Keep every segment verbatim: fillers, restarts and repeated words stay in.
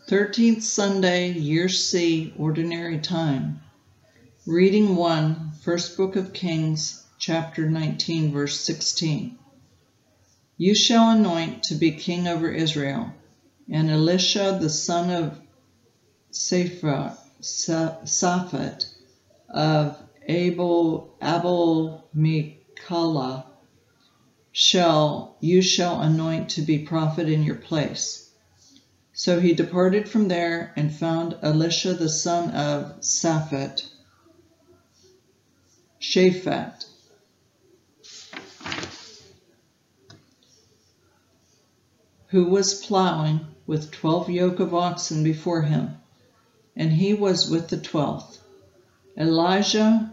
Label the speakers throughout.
Speaker 1: thirteenth Sunday, Year C, Ordinary Time. Reading one, First Book of Kings, chapter nineteen, verse sixteen. You shall anoint to be king over Israel, and Elisha the son of Shaphat of Abel Abel Michalah shall you shall anoint to be prophet in your place. So he departed from there and found Elisha the son of Shaphat, Shaphat, who was plowing with twelve yoke of oxen before him, and he was with the twelfth. Elijah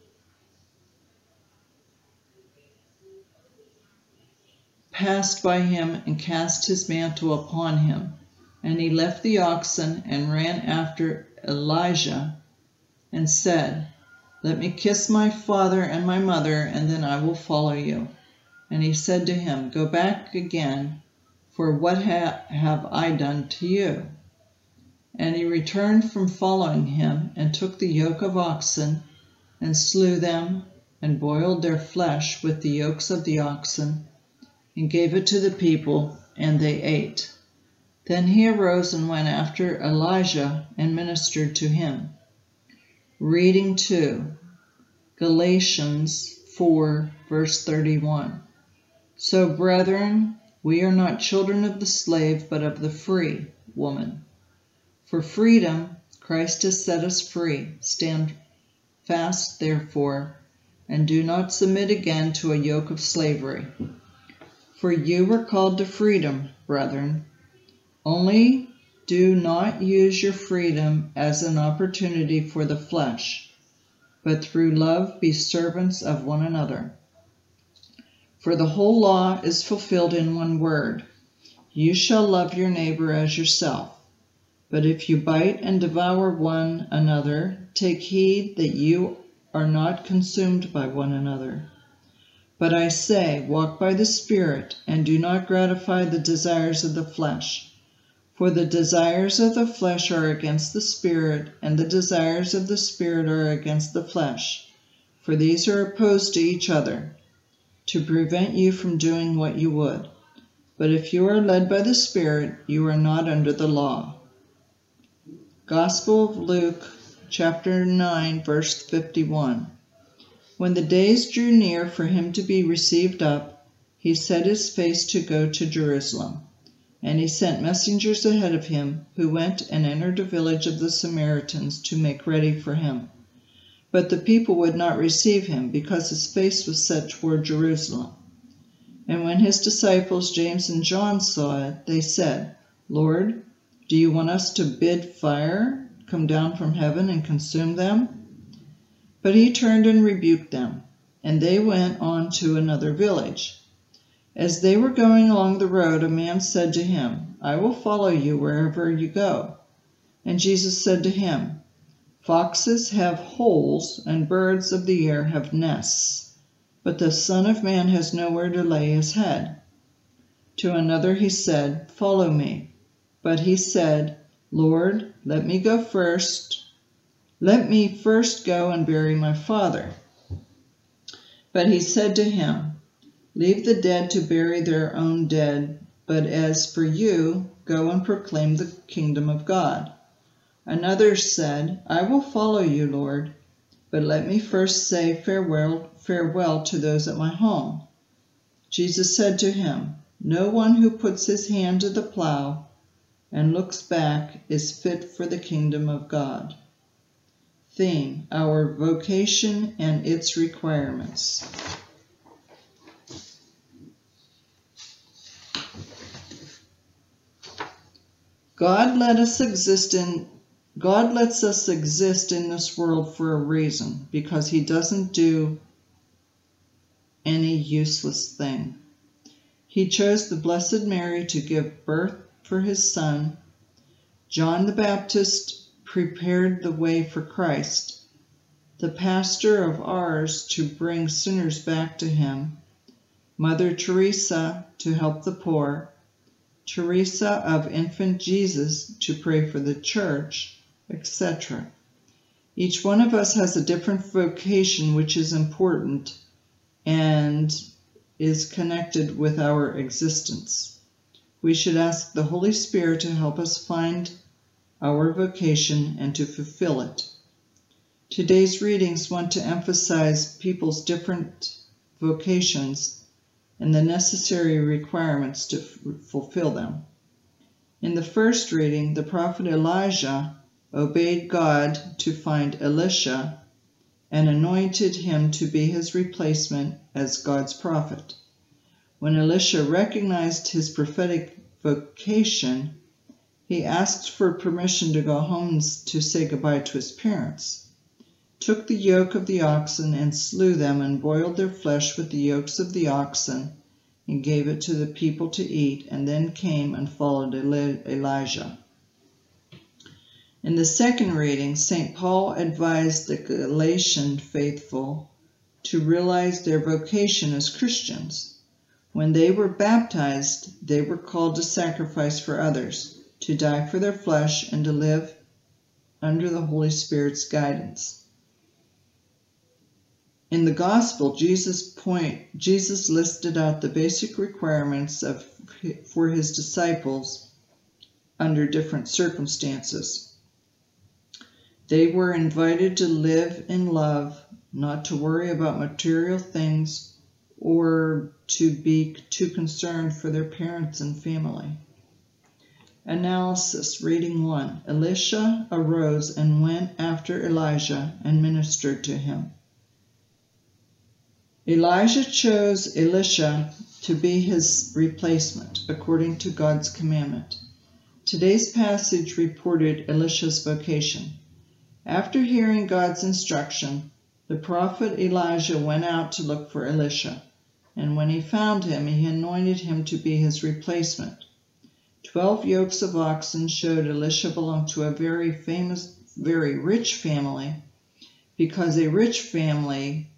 Speaker 1: passed by him and cast his mantle upon him, and he left the oxen and ran after Elijah and said, Let me kiss my father and my mother, and then I will follow you. And he said to him, Go back again, for what ha have I done to you? And he returned from following him, and took the yoke of oxen, and slew them, and boiled their flesh with the yokes of the oxen, and gave it to the people, and they ate. Then he arose and went after Elijah, and ministered to him. Reading two, Galatians four, verse thirty-one. So, brethren, we are not children of the slave, but of the free woman. For freedom Christ has set us free. Stand fast, therefore, and do not submit again to a yoke of slavery. For you were called to freedom, brethren. Only do not use your freedom as an opportunity for the flesh, but through love be servants of one another. For the whole law is fulfilled in one word, You shall love your neighbor as yourself. But if you bite and devour one another, take heed that you are not consumed by one another. But I say, walk by the Spirit, and do not gratify the desires of the flesh. For the desires of the flesh are against the Spirit, and the desires of the Spirit are against the flesh. For these are opposed to each other, to prevent you from doing what you would. But if you are led by the Spirit, you are not under the law. Gospel of Luke, chapter nine, verse fifty-one. When the days drew near for him to be received up, he set his face to go to Jerusalem. And he sent messengers ahead of him, who went and entered a village of the Samaritans to make ready for him. But the people would not receive him, because his face was set toward Jerusalem. And when his disciples James and John saw it, they said, Lord, do you want us to bid fire come down from heaven and consume them? But he turned and rebuked them, and they went on to another village. As they were going along the road, a man said to him, I will follow you wherever you go. And Jesus said to him, Foxes have holes, and birds of the air have nests, but the Son of Man has nowhere to lay his head. To another he said, Follow me. But he said, Lord, let me go first. Let me first go and bury my father. But he said to him, Leave the dead to bury their own dead, but as for you, go and proclaim the kingdom of God. Another said, I will follow you, Lord, but let me first say farewell, farewell to those at my home. Jesus said to him, No one who puts his hand to the plow and looks back is fit for the kingdom of God. Theme, our vocation and its requirements. God let us exist in God lets us exist in this world for a reason, because he doesn't do any useless thing. He chose the Blessed Mary to give birth for his son. John the Baptist prepared the way for Christ. The pastor of Ars to bring sinners back to him. Mother Teresa to help the poor. Teresa of Infant Jesus to pray for the church, et cetera. Each one of us has a different vocation which is important and is connected with our existence. We should ask the Holy Spirit to help us find our vocation and to fulfill it. Today's readings want to emphasize people's different vocations and the necessary requirements to f- fulfill them. In the first reading, the prophet Elijah obeyed God to find Elisha and anointed him to be his replacement as God's prophet. When Elisha recognized his prophetic vocation, he asked for permission to go home to say goodbye to his parents, took the yoke of the oxen and slew them and boiled their flesh with the yokes of the oxen and gave it to the people to eat, and then came and followed Eli- Elijah. In the second reading, Saint Paul advised the Galatian faithful to realize their vocation as Christians. When they were baptized, they were called to sacrifice for others, to die for their flesh, and to live under the Holy Spirit's guidance. In the Gospel, Jesus point Jesus listed out the basic requirements of for his disciples under different circumstances. They were invited to live in love, not to worry about material things or to be too concerned for their parents and family. Analysis, reading one. Elisha arose and went after Elijah and ministered to him. Elijah chose Elisha to be his replacement, according to God's commandment. Today's passage reported Elisha's vocation. After hearing God's instruction, the prophet Elijah went out to look for Elisha, and when he found him, he anointed him to be his replacement. Twelve yokes of oxen showed Elisha belonged to a very famous, very rich family, because a rich family,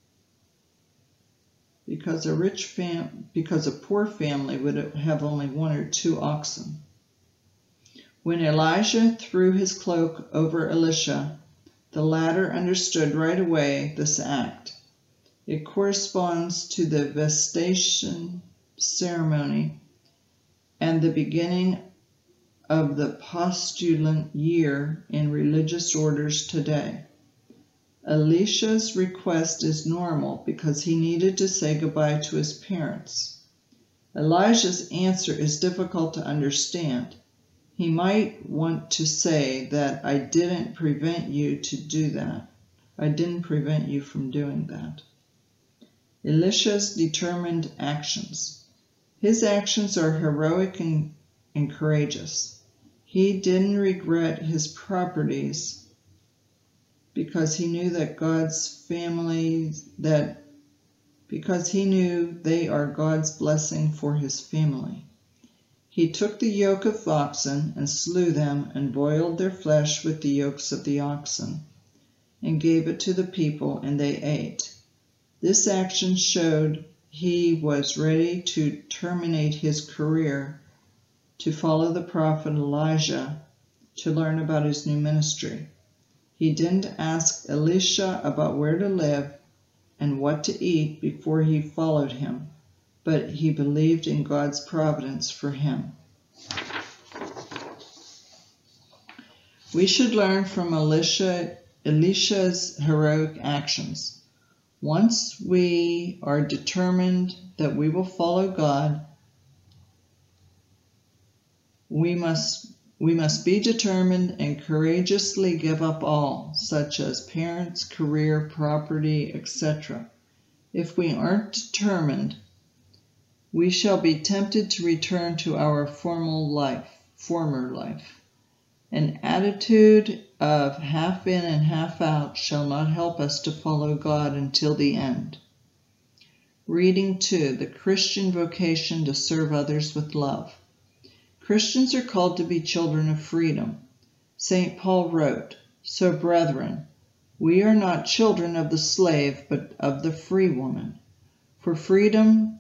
Speaker 1: because a rich fam, because a poor family would have only one or two oxen. When Elijah threw his cloak over Elisha, the latter understood right away this act. It corresponds to the vestation ceremony and the beginning of the postulant year in religious orders today. Elisha's request is normal because he needed to say goodbye to his parents. Elijah's answer is difficult to understand. He might want to say that I didn't prevent you to do that. I didn't prevent you from doing that. Elisha's determined actions. His actions are heroic and, and courageous. He didn't regret his properties because he knew that God's family, that because he knew they are God's blessing for his family. He took the yoke of oxen and slew them and boiled their flesh with the yokes of the oxen and gave it to the people, and they ate. This action showed he was ready to terminate his career to follow the prophet Elijah to learn about his new ministry. He didn't ask Elisha about where to live and what to eat before he followed him, but he believed in God's providence for him. We should learn from Elisha, Elisha's heroic actions. Once we are determined that we will follow God, we must we must be determined and courageously give up all, such as parents, career, property, et cetera. If we aren't determined, we shall be tempted to return to our formal life, former life. An attitude of half in and half out shall not help us to follow God until the end. Reading two, the Christian vocation to serve others with love. Christians are called to be children of freedom. Saint Paul wrote, "So, brethren, we are not children of the slave, but of the free woman. For freedom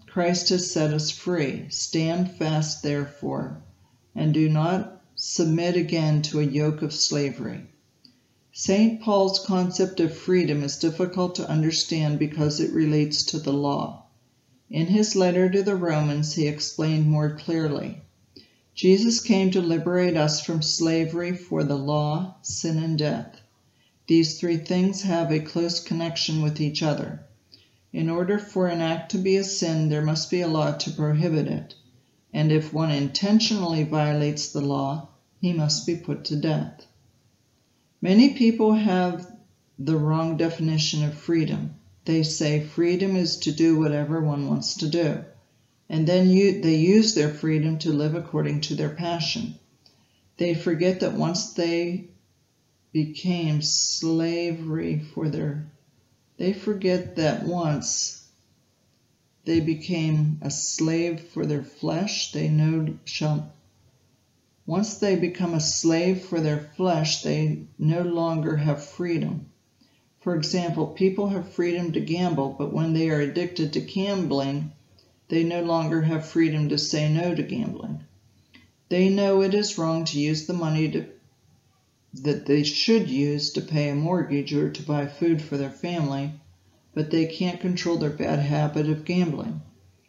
Speaker 1: Christ has set us free. Stand fast, therefore, and do not submit again to a yoke of slavery. Saint Paul's concept of freedom is difficult to understand because it relates to the law. In his letter to the Romans, he explained more clearly. Jesus came to liberate us from slavery for the law, sin, and death. These three things have a close connection with each other. In order for an act to be a sin, there must be a law to prohibit it, and if one intentionally violates the law, he must be put to death. Many people have the wrong definition of freedom. They say freedom is to do whatever one wants to do, and then you, they use their freedom to live according to their passion. They forget that once they became slavery for their They forget that once they became a slave for their flesh, they no shall. Once they become a slave for their flesh, they no longer have freedom. For example, people have freedom to gamble, but when they are addicted to gambling, they no longer have freedom to say no to gambling. They know it is wrong to use the money to that they should use to pay a mortgage or to buy food for their family, but they can't control their bad habit of gambling.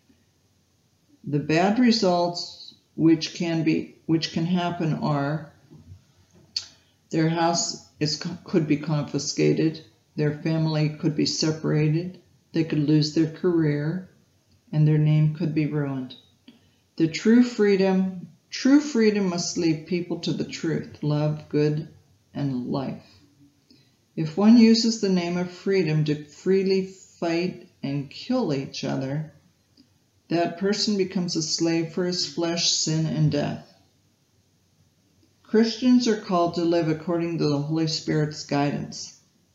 Speaker 1: The bad results which can be which can happen are their house is could be confiscated, their family could be separated, they could lose their career, and their name could be ruined. The true freedom True freedom must lead people to the truth, love, good, and life. If one uses the name of freedom to freely fight and kill each other, that person becomes a slave for his flesh, sin, and death. Christians are called to live according to the Holy Spirit's guidance.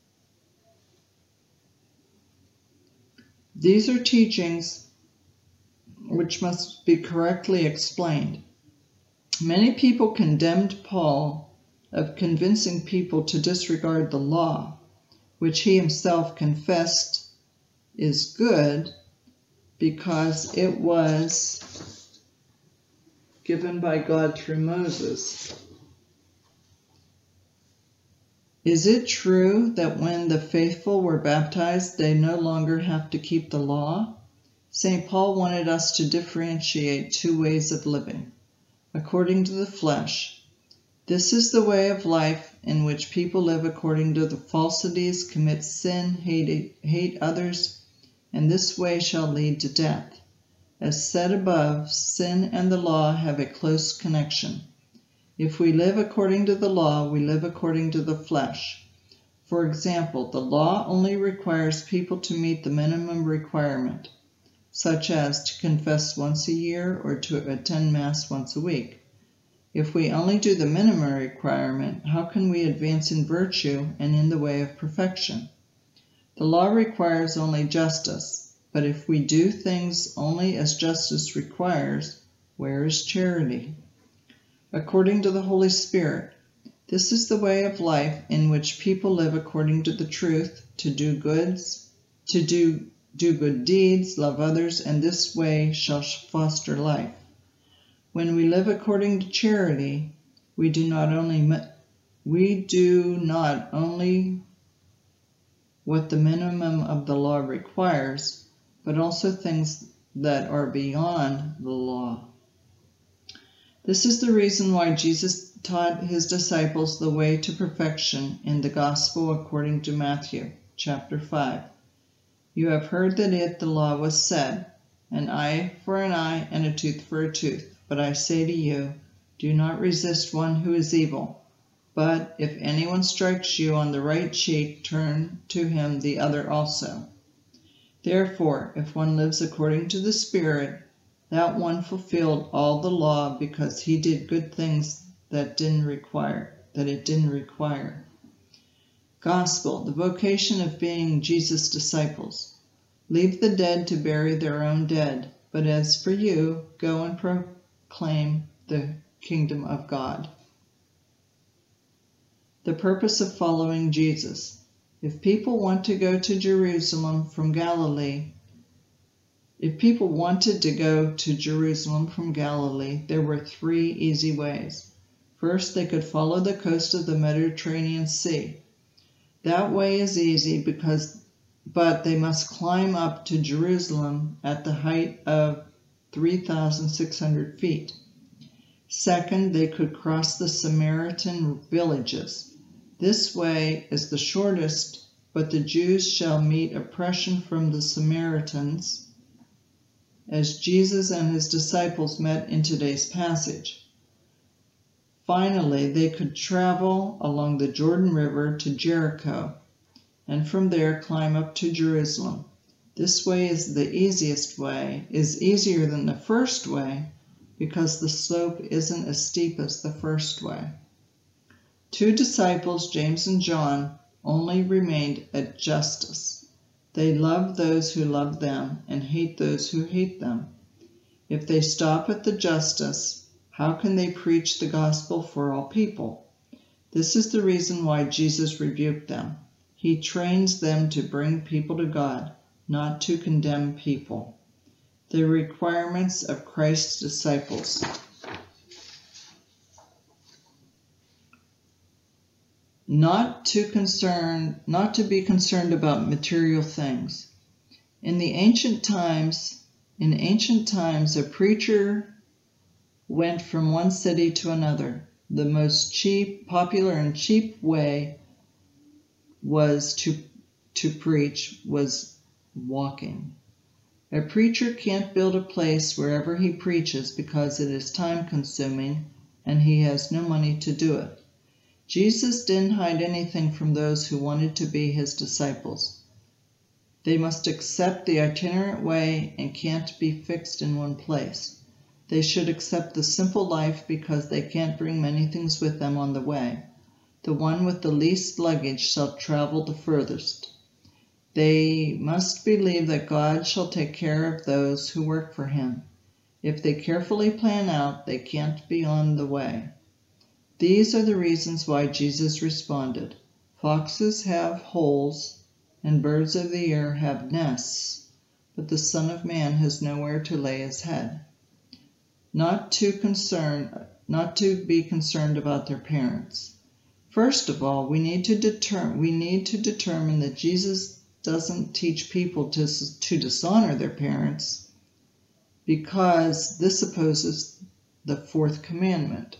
Speaker 1: These are teachings which must be correctly explained. Many people condemned Paul of convincing people to disregard the law, which he himself confessed is good because it was given by God through Moses. Is it true that when the faithful were baptized, they no longer have to keep the law? Saint Paul wanted us to differentiate two ways of living. According to the flesh. This is the way of life in which people live according to the falsities, commit sin, hate, hate others, and this way shall lead to death. As said above, sin and the law have a close connection. If we live according to the law, we live according to the flesh. For example, the law only requires people to meet the minimum requirement, such as to confess once a year or to attend Mass once a week. If we only do the minimum requirement, how can we advance in virtue and in the way of perfection? The law requires only justice, but if we do things only as justice requires, where is charity? According to the Holy Spirit, this is the way of life in which people live according to the truth, to do goods, to do Do good deeds, love others, and this way shall foster life. When we live according to charity, we do not only we do not only what the minimum of the law requires, but also things that are beyond the law. This is the reason why Jesus taught his disciples the way to perfection in the Gospel according to Matthew, chapter five. You have heard that it, the law, was said, an eye for an eye and a tooth for a tooth. But I say to you, do not resist one who is evil. But if anyone strikes you on the right cheek, turn to him the other also. Therefore, if one lives according to the Spirit, that one fulfilled all the law because he did good things that didn't require, that it didn't require. Gospel, the vocation of being Jesus' disciples. Leave the dead to bury their own dead, but as for you, go and proclaim the kingdom of God. The purpose of following Jesus. If people want to go to Jerusalem from Galilee, If people wanted to go to Jerusalem from Galilee, there were three easy ways. First, they could follow the coast of the Mediterranean Sea. That way is easy because, but they must climb up to Jerusalem at the height of three thousand six hundred feet. Second, they could cross the Samaritan villages. This way is the shortest, but the Jews shall meet oppression from the Samaritans, as Jesus and his disciples met in today's passage. Finally, they could travel along the Jordan River to Jericho, and from there climb up to Jerusalem. This way is the easiest way, is easier than the first way, because the slope isn't as steep as the first way. Two disciples, James and John, only remained at Justus. They love those who love them and hate those who hate them. If they stop at the Justus, how can they preach the gospel for all people? This is the reason why Jesus rebuked them. He trains them to bring people to God, not to condemn people. The requirements of Christ's disciples. Not to concern, not to be concerned about material things. In the ancient times, in ancient times, a preacher went from one city to another. The most cheap, popular and cheap way was to, to preach was walking. A preacher can't build a place wherever he preaches because it is time-consuming and he has no money to do it. Jesus didn't hide anything from those who wanted to be his disciples. They must accept the itinerant way and can't be fixed in one place. They should accept the simple life because they can't bring many things with them on the way. The one with the least luggage shall travel the furthest. They must believe that God shall take care of those who work for him. If they carefully plan out, they can't be on the way. These are the reasons why Jesus responded, "Foxes have holes, and birds of the air have nests, but the Son of Man has nowhere to lay his head." Not to concern, not to be concerned about their parents. First of all, we need to deter, we need to determine that Jesus doesn't teach people to, to dishonor their parents, because this opposes the fourth commandment.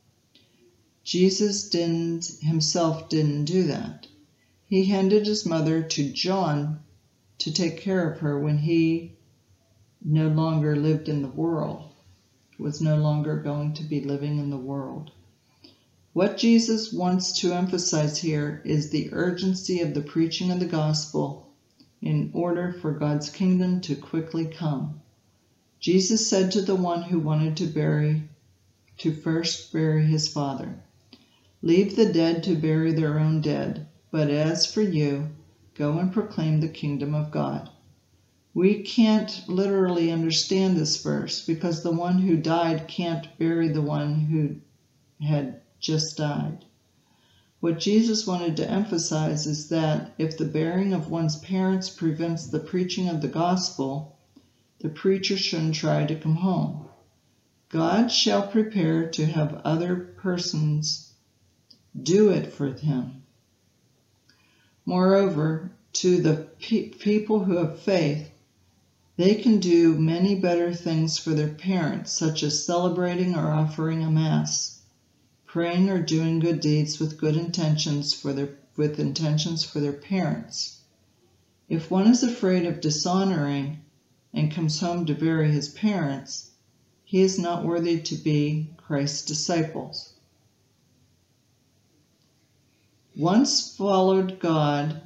Speaker 1: Jesus didn't, himself didn't do that. He handed his mother to John to take care of her when he no longer lived in the world, was no longer going to be living in the world. What Jesus wants to emphasize here is the urgency of the preaching of the gospel in order for God's kingdom to quickly come. Jesus said to the one who wanted to bury, to first bury his father, "Leave the dead to bury their own dead, but as for you, go and proclaim the kingdom of God." We can't literally understand this verse because the one who died can't bury the one who had just died. What Jesus wanted to emphasize is that if the burying of one's parents prevents the preaching of the gospel, the preacher shouldn't try to come home. God shall prepare to have other persons do it for him. Moreover, to the pe people who have faith, they can do many better things for their parents, such as celebrating or offering a mass, praying or doing good deeds with good intentions for their with intentions for their parents. If one is afraid of dishonoring and comes home to bury his parents, he is not worthy to be Christ's disciples. Once followed God,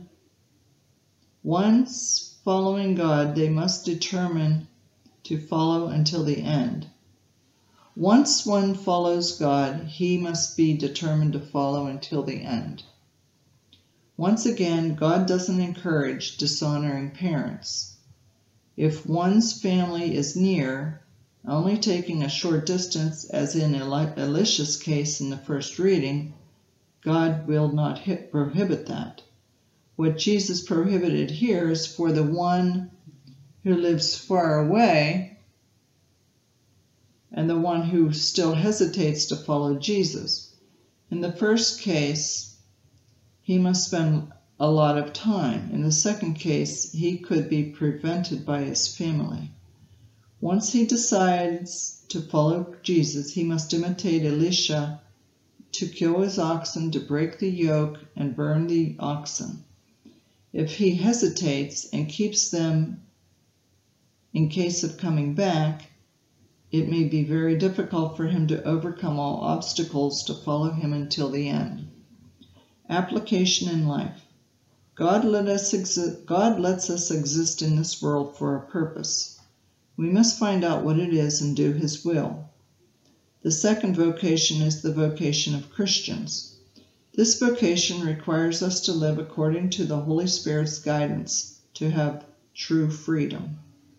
Speaker 1: once following God, they must determine to follow until the end. Once one follows God, he must be determined to follow until the end. Once again, God doesn't encourage dishonoring parents. If one's family is near, only taking a short distance, as in Elisha's case in the first reading, God will not hit, prohibit that. What Jesus prohibited here is for the one who lives far away and the one who still hesitates to follow Jesus. In the first case, he must spend a lot of time. In the second case, he could be prevented by his family. Once he decides to follow Jesus, he must imitate Elisha to kill his oxen, to break the yoke, and burn the oxen. If he hesitates and keeps them in case of coming back, it may be very difficult for him to overcome all obstacles to follow him until the end. Application in life. God, let us exi- God lets us exist in this world for a purpose. We must find out what it is and do his will. The second vocation is the vocation of Christians. This vocation requires us to live according to the Holy Spirit's guidance, to have true freedom.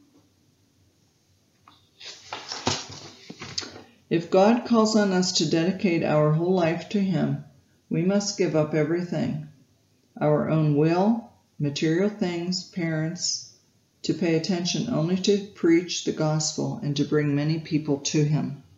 Speaker 1: If God calls on us to dedicate our whole life to him, we must give up everything, our own will, material things, parents, to pay attention only to preach the gospel and to bring many people to him.